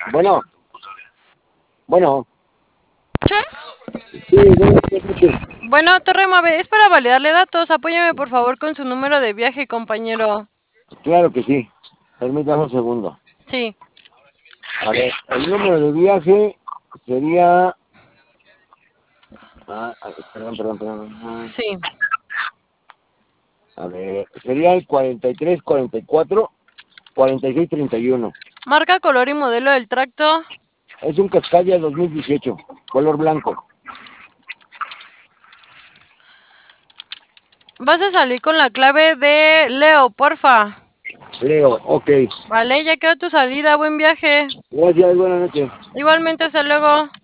Bueno, bueno, ¿Che? sí, buenas noches. Bueno, Torre Mave, es para validarle datos. Apóyame por favor con su número de viaje, compañero. Claro que sí. Permítame un segundo. Sí, A ver, el número de viaje sería... perdón. sí. A ver, sería el 43, 44, 46, 31. Marca, color y modelo del tracto. Es un Cascadia 2018, color blanco. Vas a salir con la clave de Leo, porfa. Leo, ok. Vale, ya quedó tu salida. Buen viaje. Gracias, buenas noches. Igualmente, hasta luego.